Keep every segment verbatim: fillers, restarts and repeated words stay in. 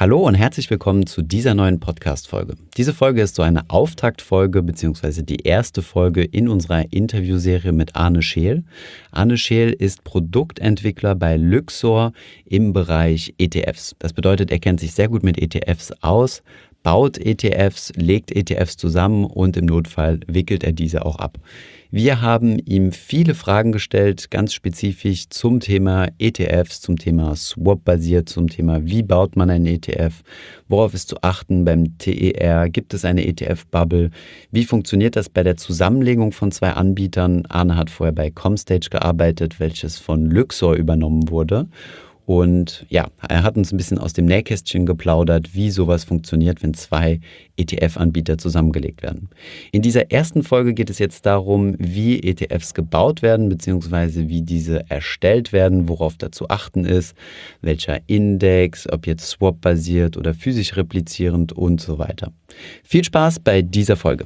Hallo und herzlich willkommen zu dieser neuen Podcast-Folge. Diese Folge ist so eine Auftaktfolge bzw. die erste Folge in unserer Interviewserie mit Arne Scheel. Arne Scheel ist Produktentwickler bei Lyxor im Bereich E T Fs. Das bedeutet, er kennt sich sehr gut mit E T Fs aus, baut E T Fs, legt E T Fs zusammen und im Notfall wickelt er diese auch ab. Wir haben ihm viele Fragen gestellt, ganz spezifisch zum Thema E T Fs, zum Thema Swap-basiert, zum Thema, wie baut man einen E T F, worauf ist zu achten beim T E R, gibt es eine E T F-Bubble, wie funktioniert das bei der Zusammenlegung von zwei Anbietern. Arne hat vorher bei Comstage gearbeitet, welches von Lyxor übernommen wurde. Und ja, er hat uns ein bisschen aus dem Nähkästchen geplaudert, wie sowas funktioniert, wenn zwei E T F-Anbieter zusammengelegt werden. In dieser ersten Folge geht es jetzt darum, wie E T Fs gebaut werden, beziehungsweise wie diese erstellt werden, worauf da zu achten ist, welcher Index, ob jetzt Swap-basiert oder physisch replizierend und so weiter. Viel Spaß bei dieser Folge.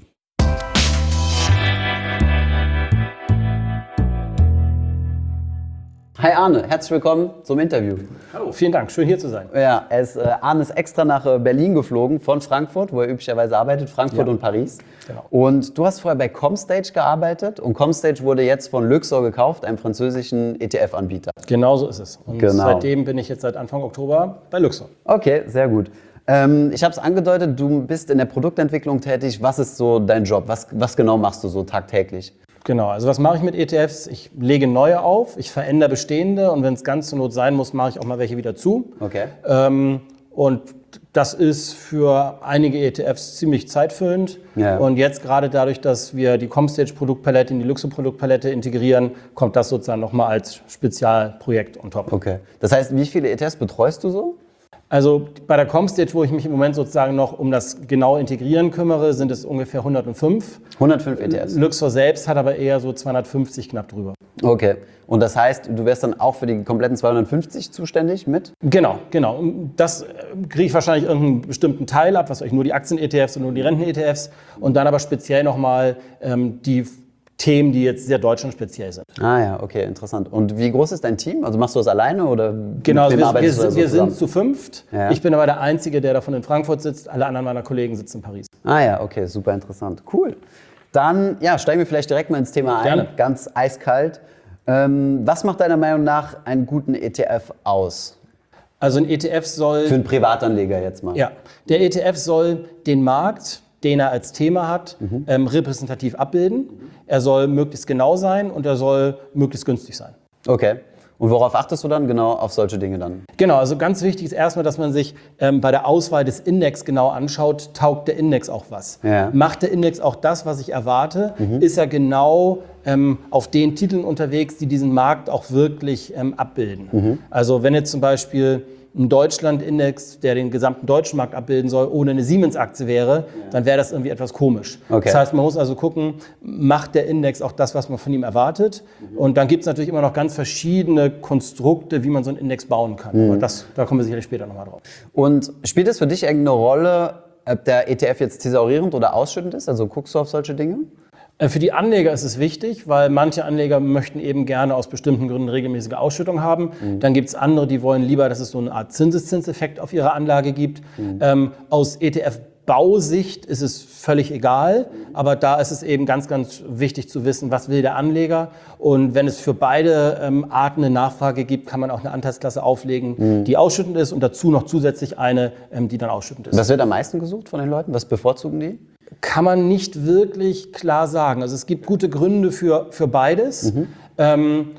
Hi Arne, herzlich willkommen zum Interview. Hallo, vielen Dank, schön hier zu sein. Ja, er ist, äh, Arne ist extra nach äh, Berlin geflogen von Frankfurt, wo er üblicherweise arbeitet, Frankfurt Ja. und Paris. Genau. Und du hast vorher bei Comstage gearbeitet und Comstage wurde jetzt von Lyxor gekauft, einem französischen E T F-Anbieter. Genau so ist es. Und Genau. seitdem bin ich jetzt seit Anfang Oktober bei Lyxor. Okay, sehr gut. Ähm, ich habe es angedeutet, du bist in der Produktentwicklung tätig. Was ist so dein Job? Was, was genau machst du so tagtäglich? Genau, also was mache ich mit E T Fs? Ich lege neue auf, ich verändere bestehende und wenn es ganz zur Not sein muss, mache ich auch mal welche wieder zu. Okay. Ähm, und das ist für einige E T Fs ziemlich zeitfüllend. Ja. Und jetzt gerade dadurch, dass wir die Comstage-Produktpalette in die Lyxor-Produktpalette integrieren, kommt das sozusagen nochmal als Spezialprojekt on top. Okay. Das heißt, wie viele E T Fs betreust du so? Also bei der Comstage, wo ich mich im Moment sozusagen noch um das genaue Integrieren kümmere, sind es ungefähr hundertfünf. hundertfünf E T Fs. Lyxor selbst hat aber eher so zweihundertfünfzig knapp drüber. Okay. Und das heißt, du wärst dann auch für die kompletten zweihundertfünfzig zuständig mit? Genau, genau. Und das kriege ich wahrscheinlich irgendeinen bestimmten Teil ab, was euch nur die Aktien-E T Fs und nur die Renten-E T Fs und dann aber speziell nochmal ähm, die Themen, die jetzt sehr deutschlandspeziell sind. Ah ja, okay, interessant. Und wie groß ist dein Team? Also machst du das alleine oder Genau, also mit wem wir, arbeitest wir, du da so wir zusammen? sind zu fünft. Ja. Ich bin aber der Einzige, der davon in Frankfurt sitzt. Alle anderen meiner Kollegen sitzen in Paris. Ah ja, okay, super interessant. Cool. Dann ja, steigen wir vielleicht direkt mal ins Thema ein. Gerne. Ganz eiskalt. Ähm, was macht deiner Meinung nach einen guten E T F aus? Also ein E T F soll... Für einen Privatanleger jetzt mal. Ja, der E T F soll den Markt, den er als Thema hat, mhm. ähm, repräsentativ abbilden. Mhm. Er soll möglichst genau sein und er soll möglichst günstig sein. Okay. Und worauf achtest du dann genau auf solche Dinge dann? Genau, also ganz wichtig ist erstmal, dass man sich ähm, bei der Auswahl des Index genau anschaut, taugt der Index auch was? Ja. Macht der Index auch das, was ich erwarte? Mhm. Ist er genau ähm, auf den Titeln unterwegs, die diesen Markt auch wirklich ähm, abbilden? Mhm. Also wenn jetzt zum Beispiel ein Deutschland-Index, der den gesamten deutschen Markt abbilden soll, ohne eine Siemens-Aktie wäre, ja. dann wäre das irgendwie etwas komisch. Okay. Das heißt, man muss also gucken, macht der Index auch das, was man von ihm erwartet? Mhm. Und dann gibt es natürlich immer noch ganz verschiedene Konstrukte, wie man so einen Index bauen kann. Mhm. Aber das, da kommen wir sicherlich später nochmal drauf. Und spielt es für dich irgendeine Rolle, ob der E T F jetzt thesaurierend oder ausschüttend ist? Also guckst du auf solche Dinge? Für die Anleger ist es wichtig, weil manche Anleger möchten eben gerne aus bestimmten Gründen regelmäßige Ausschüttung haben. Mhm. Dann gibt es andere, die wollen lieber, dass es so eine Art Zinseszinseffekt auf ihre Anlage gibt. Mhm. Ähm, aus E T F-Bausicht ist es völlig egal, mhm. aber da ist es eben ganz, ganz wichtig zu wissen, was will der Anleger. Und wenn es für beide ähm, Arten eine Nachfrage gibt, kann man auch eine Anteilsklasse auflegen, mhm. die ausschüttend ist und dazu noch zusätzlich eine, ähm, die dann ausschüttend ist. Was wird am meisten gesucht von den Leuten? Was bevorzugen die? Kann man nicht wirklich klar sagen. Also es gibt gute Gründe für, für beides. Mhm. Ähm,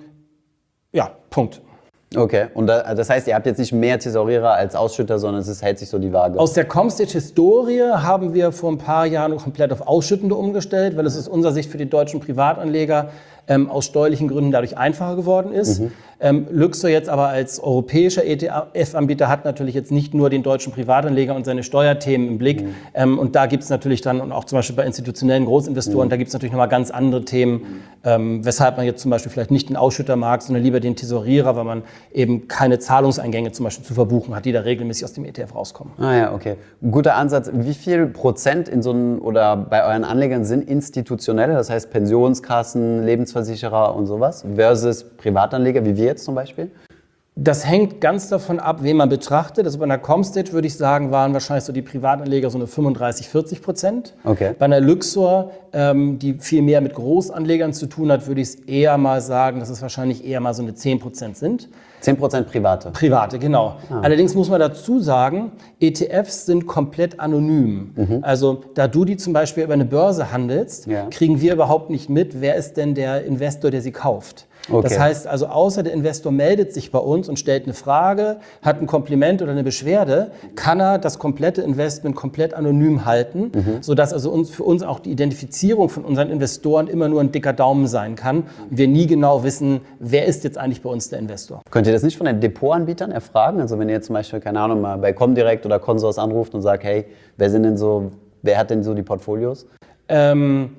ja, Punkt. Okay, und da, das heißt, ihr habt jetzt nicht mehr Thesaurierer als Ausschütter, sondern es ist, hält sich so die Waage? Aus der Comstage-Historie haben wir vor ein paar Jahren komplett auf Ausschüttende umgestellt, weil es aus unserer Sicht für die deutschen Privatanleger ähm, aus steuerlichen Gründen dadurch einfacher geworden ist. Mhm. Ähm, Lyxor jetzt aber als europäischer E T F-Anbieter hat natürlich jetzt nicht nur den deutschen Privatanleger und seine Steuerthemen im Blick. Mhm. Ähm, und da gibt es natürlich dann, und auch zum Beispiel bei institutionellen Großinvestoren, mhm. da gibt es natürlich nochmal ganz andere Themen, mhm. ähm, weshalb man jetzt zum Beispiel vielleicht nicht den Ausschütter mag, sondern lieber den Tesorierer, weil man eben keine Zahlungseingänge zum Beispiel zu verbuchen hat, die da regelmäßig aus dem E T F rauskommen. Ah ja, okay. Ein guter Ansatz. Wie viel Prozent in so einem oder bei euren Anlegern sind institutionelle, das heißt Pensionskassen, Lebensversicherer und sowas, versus Privatanleger, wie wir jetzt zum Beispiel? Das hängt ganz davon ab, wen man betrachtet. Also bei einer Comstage würde ich sagen, waren wahrscheinlich so die Privatanleger so eine fünfunddreißig, vierzig Prozent. Okay. Bei einer Luxor, ähm, die viel mehr mit Großanlegern zu tun hat, würde ich es eher mal sagen, dass es wahrscheinlich eher mal so eine zehn Prozent sind. zehn Prozent Private? Private, genau. Ah. Allerdings muss man dazu sagen, E T Fs sind komplett anonym. Mhm. Also da du die zum Beispiel über eine Börse handelst, ja. kriegen wir überhaupt nicht mit, wer ist denn der Investor, der sie kauft. Okay. Das heißt also, außer der Investor meldet sich bei uns und stellt eine Frage, hat ein Kompliment oder eine Beschwerde, kann er das komplette Investment komplett anonym halten, mhm. sodass also uns, für uns auch die Identifizierung von unseren Investoren immer nur ein dicker Daumen sein kann und wir nie genau wissen, wer ist jetzt eigentlich bei uns der Investor. Könnt ihr das nicht von den Depotanbietern erfragen? Also wenn ihr jetzt zum Beispiel, keine Ahnung, mal bei Comdirect oder Consors anruft und sagt, hey, wer sind denn so, wer hat denn so die Portfolios? Ähm,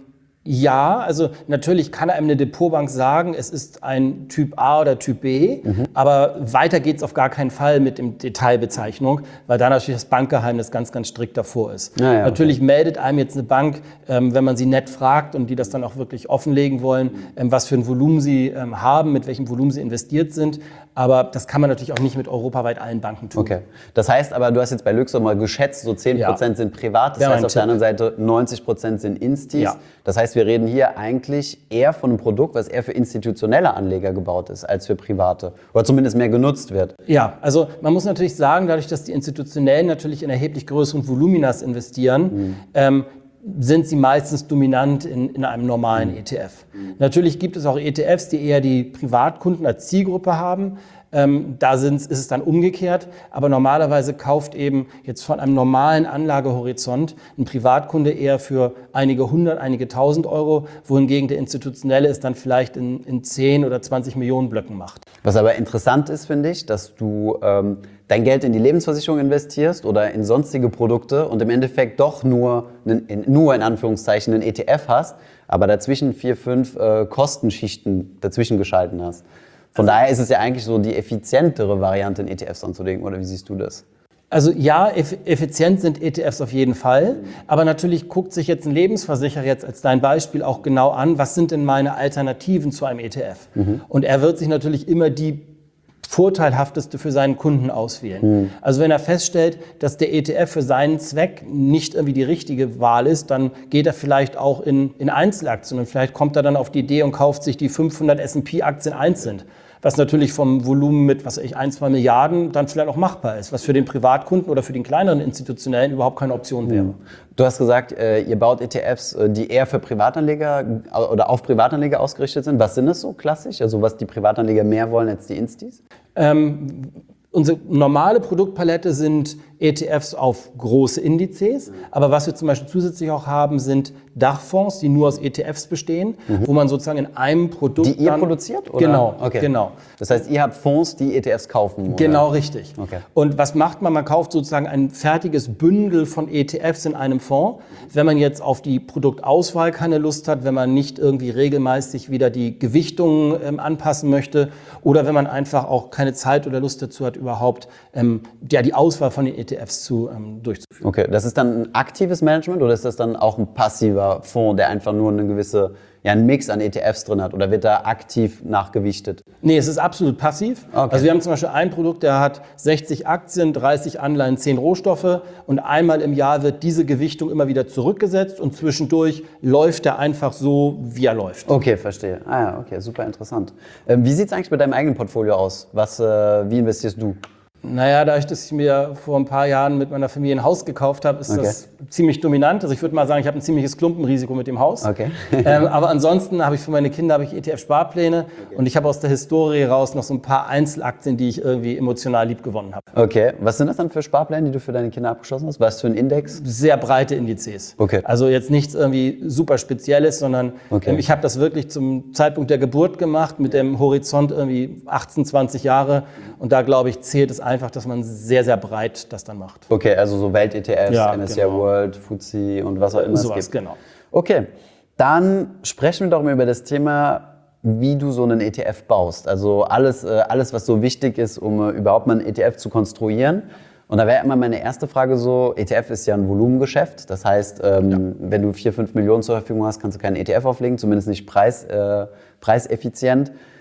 Ja, also natürlich kann einem eine Depotbank sagen, es ist ein Typ A oder Typ B, mhm. aber weiter geht es auf gar keinen Fall mit dem Detailbezeichnung, weil da natürlich das Bankgeheimnis ganz, ganz strikt davor ist. Ja, ja, natürlich okay. meldet einem jetzt eine Bank, ähm, wenn man sie nett fragt und die das dann auch wirklich offenlegen wollen, ähm, was für ein Volumen sie ähm, haben, mit welchem Volumen sie investiert sind. Aber das kann man natürlich auch nicht mit europaweit allen Banken tun. Okay. Das heißt aber, du hast jetzt bei Luxor mal geschätzt, so zehn Prozent ja. sind privat, das Wäre heißt auf der anderen Seite neunzig Prozent sind Instis. Ja. Das heißt, wir reden hier eigentlich eher von einem Produkt, was eher für institutionelle Anleger gebaut ist, als für private. Oder zumindest mehr genutzt wird. Ja, also man muss natürlich sagen, dadurch, dass die Institutionellen natürlich in erheblich größeren Voluminas investieren, mhm. ähm, sind sie meistens dominant in, in einem normalen mhm. E T F. Mhm. Natürlich gibt es auch E T Fs, die eher die Privatkunden als Zielgruppe haben. Ähm, da sind, ist es dann umgekehrt, aber normalerweise kauft eben jetzt von einem normalen Anlagehorizont ein Privatkunde eher für einige hundert, einige tausend Euro, wohingegen der Institutionelle es dann vielleicht in, in zehn oder zwanzig Millionen Blöcken macht. Was aber interessant ist, finde ich, dass du ähm, dein Geld in die Lebensversicherung investierst oder in sonstige Produkte und im Endeffekt doch nur, einen, in, nur in Anführungszeichen einen E T F hast, aber dazwischen vier, fünf äh, Kostenschichten dazwischen geschalten hast. Von also, daher ist es ja eigentlich so die effizientere Variante, in E T Fs anzulegen, oder wie siehst du das? Also ja, effizient sind E T Fs auf jeden Fall, aber natürlich guckt sich jetzt ein Lebensversicherer jetzt als dein Beispiel auch genau an, was sind denn meine Alternativen zu einem E T F? Mhm. Und er wird sich natürlich immer die vorteilhafteste für seinen Kunden auswählen. Mhm. Also wenn er feststellt, dass der E T F für seinen Zweck nicht irgendwie die richtige Wahl ist, dann geht er vielleicht auch in, in Einzelaktien und vielleicht kommt er dann auf die Idee und kauft sich die fünfhundert S und P-Aktien einzeln. Was natürlich vom Volumen mit, was weiß ich, ein, zwei Milliarden dann vielleicht auch machbar ist, was für den Privatkunden oder für den kleineren Institutionellen überhaupt keine Option wäre. Du hast gesagt, ihr baut E T Fs, die eher für Privatanleger oder auf Privatanleger ausgerichtet sind. Was sind das so klassisch? Also was die Privatanleger mehr wollen als die Instis? Ähm, Unsere normale Produktpalette sind E T Fs auf große Indizes, aber was wir zum Beispiel zusätzlich auch haben, sind Dachfonds, die nur aus E T Fs bestehen, mhm. wo man sozusagen in einem Produkt Die ihr produziert? Oder? Genau, okay. genau. Das heißt, ihr habt Fonds, die E T Fs kaufen? Oder? Genau, richtig. Okay. Und was macht man? Man kauft sozusagen ein fertiges Bündel von E T Fs in einem Fonds. Wenn man jetzt auf die Produktauswahl keine Lust hat, wenn man nicht irgendwie regelmäßig wieder die Gewichtungen ähm, anpassen möchte oder wenn man einfach auch keine Zeit oder Lust dazu hat, überhaupt ähm, ja, die Auswahl von den E T Fs zu, ähm, durchzuführen. Okay, das ist dann ein aktives Management oder ist das dann auch ein passiver Fonds, der einfach nur eine gewisse, ja, einen Mix an E T Fs drin hat oder wird da aktiv nachgewichtet? Nee, es ist absolut passiv. Okay. Also wir haben zum Beispiel ein Produkt, der hat sechzig Aktien, dreißig Anleihen, zehn Rohstoffe und einmal im Jahr wird diese Gewichtung immer wieder zurückgesetzt und zwischendurch läuft er einfach so, wie er läuft. Okay, verstehe. Ah ja, okay, super interessant. Ähm, wie sieht es eigentlich mit deinem eigenen Portfolio aus? Was, äh, wie investierst du? Naja, dadurch, dass ich mir vor ein paar Jahren mit meiner Familie ein Haus gekauft habe, ist okay. das ziemlich dominant. Also ich würde mal sagen, ich habe ein ziemliches Klumpenrisiko mit dem Haus. Okay. ähm, aber ansonsten habe ich für meine Kinder habe ich E T F-Sparpläne okay. und ich habe aus der Historie raus noch so ein paar Einzelaktien, die ich irgendwie emotional lieb gewonnen habe. Okay. Was sind das dann für Sparpläne, die du für deine Kinder abgeschlossen hast? Was für ein Index? Sehr breite Indizes. Okay. Also jetzt nichts irgendwie super Spezielles, sondern okay. ähm, ich habe das wirklich zum Zeitpunkt der Geburt gemacht mit dem Horizont irgendwie achtzehn, zwanzig Jahre und da glaube ich zählt es einfach, dass man sehr, sehr breit das dann macht. Okay, also so Welt-E T Fs, ja, M S C I genau. World, F T S E und was auch immer so es was, gibt. Genau. Okay, dann sprechen wir doch mal über das Thema, wie du so einen E T F baust. Also alles, alles was so wichtig ist, um überhaupt mal einen E T F zu konstruieren. Und da wäre immer meine erste Frage so, E T F ist ja ein Volumengeschäft. Das heißt, ähm, ja. wenn du vier, fünf Millionen zur Verfügung hast, kannst du keinen E T F auflegen, zumindest nicht preis, äh, preiseffizient.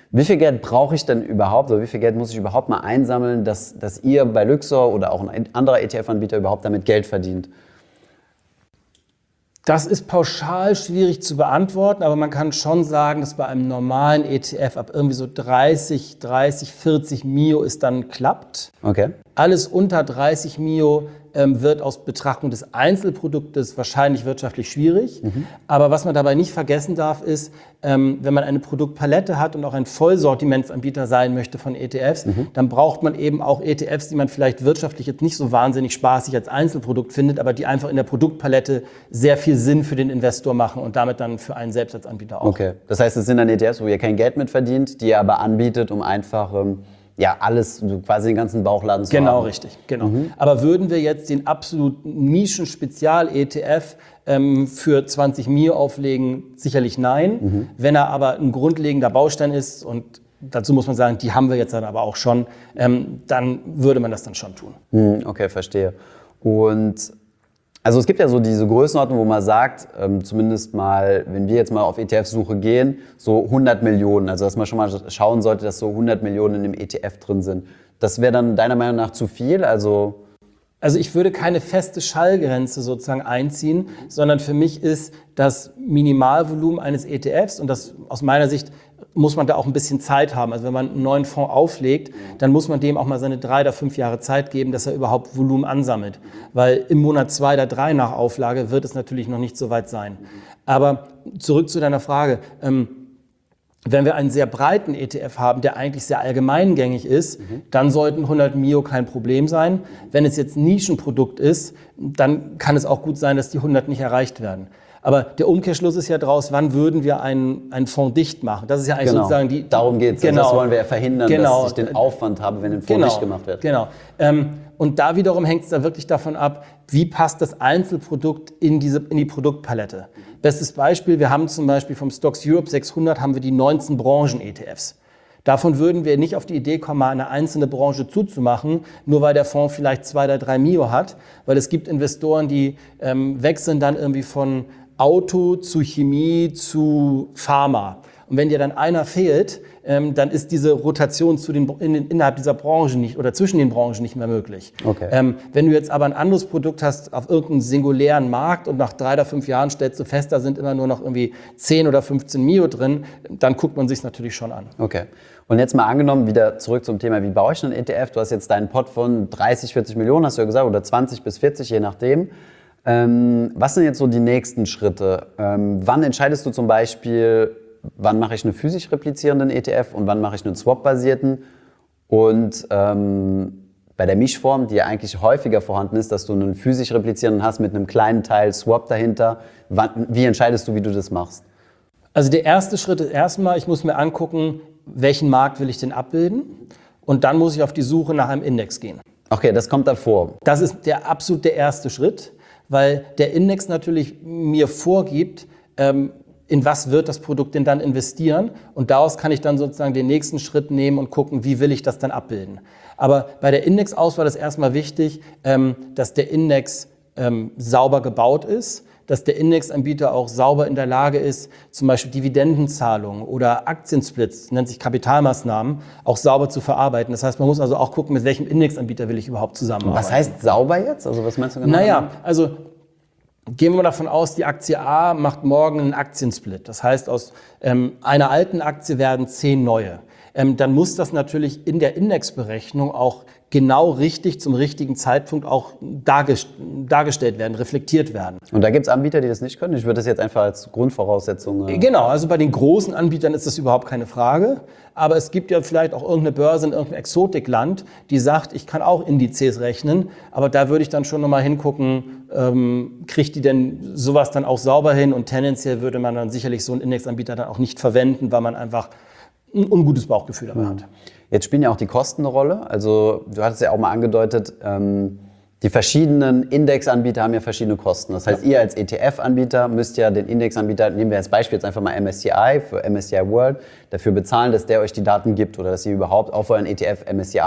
Wie viel Geld brauche ich denn überhaupt oder wie viel Geld muss ich überhaupt mal einsammeln, dass, dass ihr bei Luxor oder auch ein anderer E T F-Anbieter überhaupt damit Geld verdient? Das ist pauschal schwierig zu beantworten, aber man kann schon sagen, dass bei einem normalen E T F ab irgendwie so dreißig, dreißig, vierzig Mio es dann klappt. Okay. Alles unter dreißig Mio ähm, wird aus Betrachtung des Einzelproduktes wahrscheinlich wirtschaftlich schwierig. Mhm. Aber was man dabei nicht vergessen darf, ist, ähm, wenn man eine Produktpalette hat und auch ein Vollsortimentsanbieter sein möchte von E T Fs, mhm. dann braucht man eben auch E T Fs, die man vielleicht wirtschaftlich jetzt nicht so wahnsinnig spaßig als Einzelprodukt findet, aber die einfach in der Produktpalette sehr viel Sinn für den Investor machen und damit dann für einen selbst als Anbieter auch. Okay, das heißt, es sind dann E T Fs, wo ihr kein Geld mit verdient, die ihr aber anbietet, um einfach ähm, ja, alles, quasi den ganzen Bauchladen zu genau, haben. Genau, richtig. Genau. Mhm. Aber würden wir jetzt den absoluten Nischen-Spezial-E T F ähm, für zwanzig Mio auflegen? Sicherlich nein. Mhm. Wenn er aber ein grundlegender Baustein ist, und dazu muss man sagen, die haben wir jetzt dann aber auch schon, ähm, dann würde man das dann schon tun. Mhm, okay, verstehe. Und also es gibt ja so diese Größenordnung, wo man sagt, ähm, zumindest mal, wenn wir jetzt mal auf E T F-Suche gehen, so hundert Millionen. Also dass man schon mal schauen sollte, dass so hundert Millionen in dem E T F drin sind. Das wäre dann deiner Meinung nach zu viel? Also Also ich würde keine feste Schallgrenze sozusagen einziehen, sondern für mich ist das Minimalvolumen eines E T Fs, und das aus meiner Sicht muss man da auch ein bisschen Zeit haben. Also wenn man einen neuen Fonds auflegt, dann muss man dem auch mal seine drei oder fünf Jahre Zeit geben, dass er überhaupt Volumen ansammelt. Weil im Monat zwei oder drei nach Auflage wird es natürlich noch nicht so weit sein. Aber zurück zu deiner Frage. Ähm, Wenn wir einen sehr breiten E T F haben, der eigentlich sehr allgemeingängig ist, mhm. dann sollten hundert Mio kein Problem sein. Wenn es jetzt ein Nischenprodukt ist, dann kann es auch gut sein, dass die hundert nicht erreicht werden. Aber der Umkehrschluss ist ja draus, wann würden wir einen, einen Fonds dicht machen? Das ist ja eigentlich genau. sozusagen die... Darum geht es. Genau. Das wollen wir ja verhindern, genau. dass ich den Aufwand habe, wenn ein Fonds genau. dicht gemacht wird. Genau. Ähm, und da wiederum hängt es da wirklich davon ab, wie passt das Einzelprodukt in, diese, in die Produktpalette. Bestes Beispiel, wir haben zum Beispiel vom Stocks Europe sechshundert haben wir die neunzehn Branchen-E T Fs. Davon würden wir nicht auf die Idee kommen, mal eine einzelne Branche zuzumachen, nur weil der Fonds vielleicht zwei oder drei Mio hat. Weil es gibt Investoren, die ähm, wechseln dann irgendwie von Auto zu Chemie zu Pharma. Und wenn dir dann einer fehlt, ähm, dann ist diese Rotation zu den, in, innerhalb dieser Branche nicht oder zwischen den Branchen nicht mehr möglich. Okay. Ähm, wenn du jetzt aber ein anderes Produkt hast auf irgendeinem singulären Markt und nach drei oder fünf Jahren stellst du fest, da sind immer nur noch irgendwie zehn oder fünfzehn Mio drin, dann guckt man sich natürlich schon an. Okay. Und jetzt mal angenommen, wieder zurück zum Thema, wie baue ich einen E T F? Du hast jetzt deinen Pot von dreißig, vierzig Millionen, hast du ja gesagt, oder zwanzig bis vierzig, je nachdem. Ähm, was sind jetzt so die nächsten Schritte? Ähm, wann entscheidest du zum Beispiel, wann mache ich einen physisch replizierenden E T F und wann mache ich einen Swap-basierten? Und ähm, bei der Mischform, die ja eigentlich häufiger vorhanden ist, dass du einen physisch replizierenden hast mit einem kleinen Teil Swap dahinter, wann, wie entscheidest du, wie du das machst? Also der erste Schritt ist erstmal, ich muss mir angucken, welchen Markt will ich denn abbilden? Und dann muss ich auf die Suche nach einem Index gehen. Okay, das kommt davor. Das ist der absolut der erste Schritt, weil der Index natürlich mir vorgibt, ähm, in was wird das Produkt denn dann investieren, und daraus kann ich dann sozusagen den nächsten Schritt nehmen und gucken, wie will ich das dann abbilden. Aber bei der Indexauswahl ist erstmal wichtig, ähm, dass der Index ähm, sauber gebaut ist, dass der Indexanbieter auch sauber in der Lage ist, zum Beispiel Dividendenzahlungen oder Aktiensplits, nennt sich Kapitalmaßnahmen, auch sauber zu verarbeiten. Das heißt, man muss also auch gucken, mit welchem Indexanbieter will ich überhaupt zusammenarbeiten. Was heißt sauber jetzt? Also was meinst du genau? Naja, also gehen wir mal davon aus, die Aktie A macht morgen einen Aktiensplit. Das heißt, aus ähm, einer alten Aktie werden zehn neue. Ähm, dann muss das natürlich in der Indexberechnung auch genau richtig zum richtigen Zeitpunkt auch dargest- dargestellt werden, reflektiert werden. Und da gibt es Anbieter, die das nicht können? Ich würde das jetzt einfach als Grundvoraussetzung... Äh Genau, also bei den großen Anbietern ist das überhaupt keine Frage. Aber es gibt ja vielleicht auch irgendeine Börse in irgendeinem Exotikland, die sagt, ich kann auch Indizes rechnen. Aber da würde ich dann schon nochmal hingucken, ähm, kriegt die denn sowas dann auch sauber hin? Und tendenziell würde man dann sicherlich so einen Indexanbieter dann auch nicht verwenden, weil man einfach ein ungutes Bauchgefühl dabei hat. Jetzt spielen ja auch die Kosten eine Rolle. Also du hattest ja auch mal angedeutet, ähm, die verschiedenen Indexanbieter haben ja verschiedene Kosten. Das heißt, ja. ihr als E T F-Anbieter müsst ja den Indexanbieter, nehmen wir als Beispiel jetzt einfach mal M S C I für M S C I World, dafür bezahlen, dass der euch die Daten gibt oder dass ihr überhaupt auf euren E T F M S C I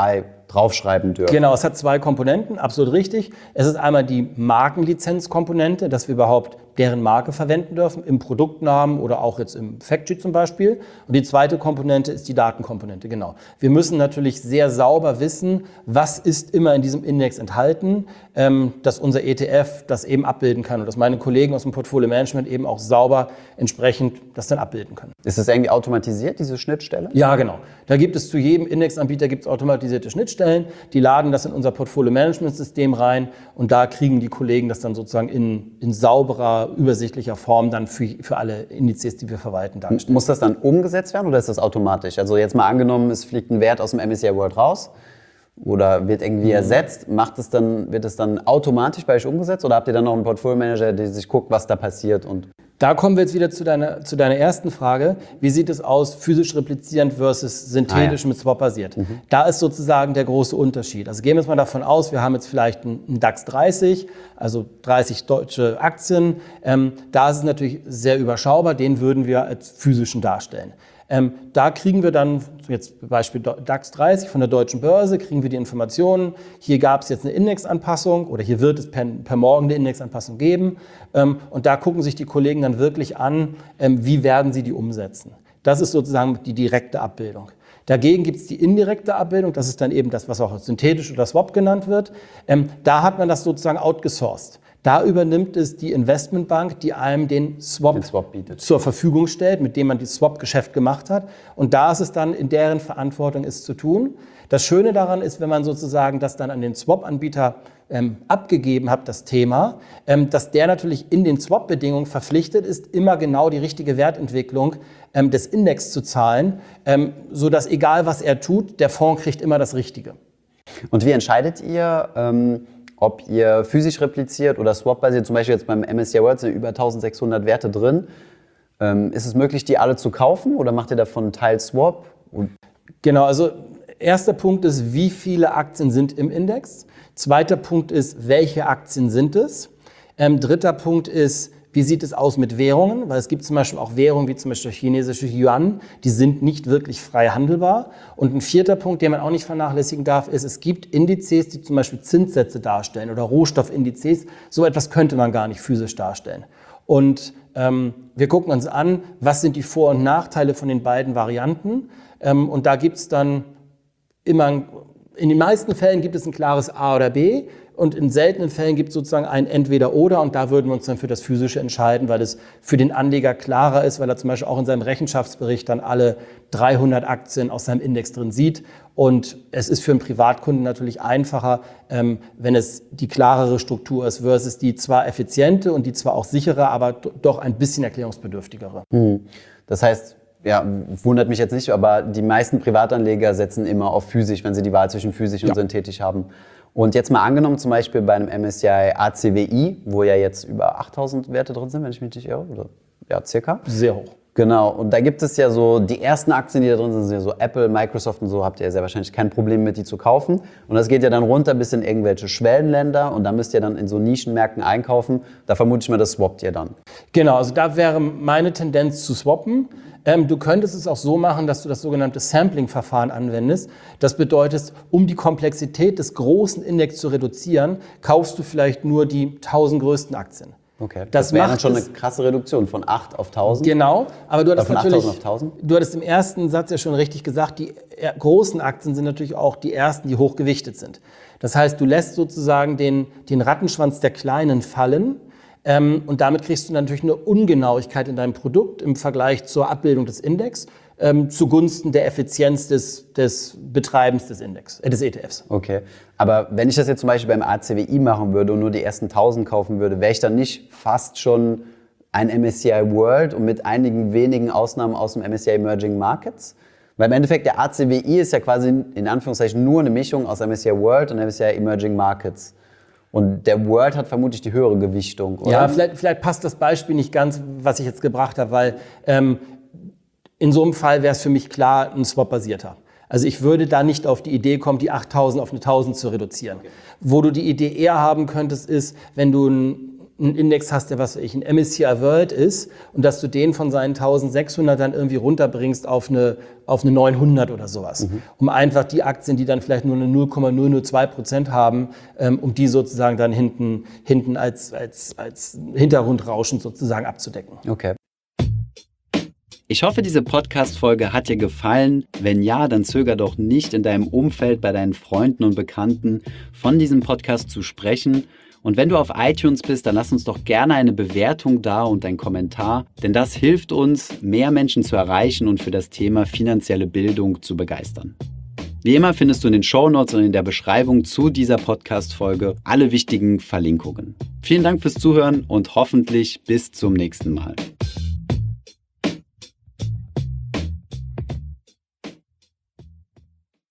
draufschreiben dürfen. Genau, es hat zwei Komponenten, absolut richtig. Es ist einmal die Markenlizenzkomponente, dass wir überhaupt deren Marke verwenden dürfen, im Produktnamen oder auch jetzt im Factsheet zum Beispiel. Und die zweite Komponente ist die Datenkomponente, genau. Wir müssen natürlich sehr sauber wissen, was ist immer in diesem Index enthalten, ähm, dass unser E T F das eben abbilden kann und dass meine Kollegen aus dem Portfolio Management eben auch sauber entsprechend das dann abbilden können. Ist das irgendwie automatisiert, diese Schnittstelle? Ja, genau. Da gibt es zu jedem Indexanbieter gibt's automatisierte Schnittstellen, die laden das in unser Portfolio Management System rein und da kriegen die Kollegen das dann sozusagen in, in sauberer, übersichtlicher Form dann für, für alle Indizes, die wir verwalten, darstellen. Muss das dann umgesetzt werden oder ist das automatisch? Also jetzt mal angenommen, es fliegt ein Wert aus dem M S C I World raus oder wird irgendwie ersetzt, macht es dann, wird es dann automatisch bei euch umgesetzt oder habt ihr dann noch einen Portfolio Manager, der sich guckt, was da passiert? Und Da kommen wir jetzt wieder zu deiner, zu deiner ersten Frage. Wie sieht es aus, physisch replizierend versus synthetisch ah, ja. mit Swap basiert? Mhm. Da ist sozusagen der große Unterschied. Also gehen wir jetzt mal davon aus, wir haben jetzt vielleicht einen DAX dreißig, also dreißig deutsche Aktien. Ähm, da ist es natürlich sehr überschaubar, den würden wir als physischen darstellen. Ähm, da kriegen wir dann, jetzt Beispiel DAX dreißig von der Deutschen Börse, kriegen wir die Informationen, hier gab es jetzt eine Indexanpassung oder hier wird es per, per morgen eine Indexanpassung geben. Ähm, und da gucken sich die Kollegen dann wirklich an, ähm, wie werden sie die umsetzen. Das ist sozusagen die direkte Abbildung. Dagegen gibt es die indirekte Abbildung, das ist dann eben das, was auch synthetisch oder Swap genannt wird. Ähm, da hat man das sozusagen outgesourced. Da übernimmt es die Investmentbank, die einem den Swap, den Swap bietet. zur Verfügung stellt, mit dem man das Swap-Geschäft gemacht hat. Und da ist es dann in deren Verantwortung, es zu tun. Das Schöne daran ist, wenn man sozusagen das dann an den Swap-Anbieter ähm, abgegeben hat, das Thema, ähm, dass der natürlich in den Swap-Bedingungen verpflichtet ist, immer genau die richtige Wertentwicklung ähm, des Index zu zahlen, ähm, sodass egal was er tut, der Fonds kriegt immer das Richtige. Und wie entscheidet ihr, ähm ob ihr physisch repliziert oder Swap-basiert, zum Beispiel jetzt beim M S C I World sind über eintausendsechshundert Werte drin. Ähm, ist es möglich, die alle zu kaufen oder macht ihr davon einen Teil Swap? Und genau, also erster Punkt ist, wie viele Aktien sind im Index? Zweiter Punkt ist, welche Aktien sind es? Ähm, dritter Punkt ist, wie sieht es aus mit Währungen? Weil es gibt zum Beispiel auch Währungen wie zum Beispiel chinesische Yuan, die sind nicht wirklich frei handelbar. Und ein vierter Punkt, den man auch nicht vernachlässigen darf, ist, es gibt Indizes, die zum Beispiel Zinssätze darstellen oder Rohstoffindizes. So etwas könnte man gar nicht physisch darstellen. Und ähm, wir gucken uns an, was sind die Vor- und Nachteile von den beiden Varianten. Ähm, und da gibt es dann immer, in den meisten Fällen gibt es ein klares A oder B. Und in seltenen Fällen gibt es sozusagen ein Entweder-Oder und da würden wir uns dann für das Physische entscheiden, weil es für den Anleger klarer ist, weil er zum Beispiel auch in seinem Rechenschaftsbericht dann alle dreihundert Aktien aus seinem Index drin sieht. Und es ist für einen Privatkunden natürlich einfacher, ähm, wenn es die klarere Struktur ist versus die zwar effiziente und die zwar auch sichere, aber doch ein bisschen erklärungsbedürftigere. Hm. Das heißt, ja, wundert mich jetzt nicht, aber die meisten Privatanleger setzen immer auf physisch, wenn sie die Wahl zwischen physisch ja. und synthetisch haben. Und jetzt mal angenommen, zum Beispiel bei einem M S C I A C W I, wo ja jetzt über achttausend Werte drin sind, wenn ich mich nicht irre, oder ja, circa. Sehr hoch. Genau, und da gibt es ja so, die ersten Aktien, die da drin sind, sind ja so Apple, Microsoft und so, habt ihr ja sehr wahrscheinlich kein Problem mit, die zu kaufen. Und das geht ja dann runter bis in irgendwelche Schwellenländer und da müsst ihr dann in so Nischenmärkten einkaufen. Da vermute ich mal, das swappt ihr dann. Genau, also da wäre meine Tendenz zu swappen. Ähm, du könntest es auch so machen, dass du das sogenannte Sampling-Verfahren anwendest. Das bedeutet, um die Komplexität des großen Index zu reduzieren, kaufst du vielleicht nur die tausend größten Aktien. Okay, das, das wäre dann schon eine krasse Reduktion von acht auf tausend. Genau, aber du hattest von natürlich, achttausend auf tausend? Du hattest im ersten Satz ja schon richtig gesagt, die großen Aktien sind natürlich auch die ersten, die hochgewichtet sind. Das heißt, du lässt sozusagen den, den Rattenschwanz der Kleinen fallen. Ähm, und damit kriegst du natürlich eine Ungenauigkeit in deinem Produkt im Vergleich zur Abbildung des Index ähm, zugunsten der Effizienz des, des Betreibens des Index, äh, des E T Fs. Okay, aber wenn ich das jetzt zum Beispiel beim A C W I machen würde und nur die ersten tausend kaufen würde, wäre ich dann nicht fast schon ein M S C I World und mit einigen wenigen Ausnahmen aus dem M S C I Emerging Markets? Weil im Endeffekt der A C W I ist ja quasi in Anführungszeichen nur eine Mischung aus M S C I World und M S C I Emerging Markets. Und der World hat vermutlich die höhere Gewichtung, oder? Ja, vielleicht, vielleicht passt das Beispiel nicht ganz, was ich jetzt gebracht habe, weil ähm, in so einem Fall wäre es für mich klar ein Swap-basierter. Also ich würde da nicht auf die Idee kommen, die achttausend auf eine tausend zu reduzieren. Okay. Wo du die Idee eher haben könntest, ist, wenn du ein einen Index hast, der was weiß ich, ein M S C I World ist und dass du den von seinen eintausendsechshundert dann irgendwie runterbringst auf eine, auf eine neunhundert oder sowas. Mhm. Um einfach die Aktien, die dann vielleicht nur eine null Komma null null zwei Prozent haben, ähm, um die sozusagen dann hinten, hinten als, als, als Hintergrundrauschen sozusagen abzudecken. Okay. Ich hoffe, diese Podcast-Folge hat dir gefallen. Wenn ja, dann zöger doch nicht, in deinem Umfeld, bei deinen Freunden und Bekannten von diesem Podcast zu sprechen. Und wenn du auf iTunes bist, dann lass uns doch gerne eine Bewertung da und einen Kommentar, denn das hilft uns, mehr Menschen zu erreichen und für das Thema finanzielle Bildung zu begeistern. Wie immer findest du in den Shownotes und in der Beschreibung zu dieser Podcast-Folge alle wichtigen Verlinkungen. Vielen Dank fürs Zuhören und hoffentlich bis zum nächsten Mal.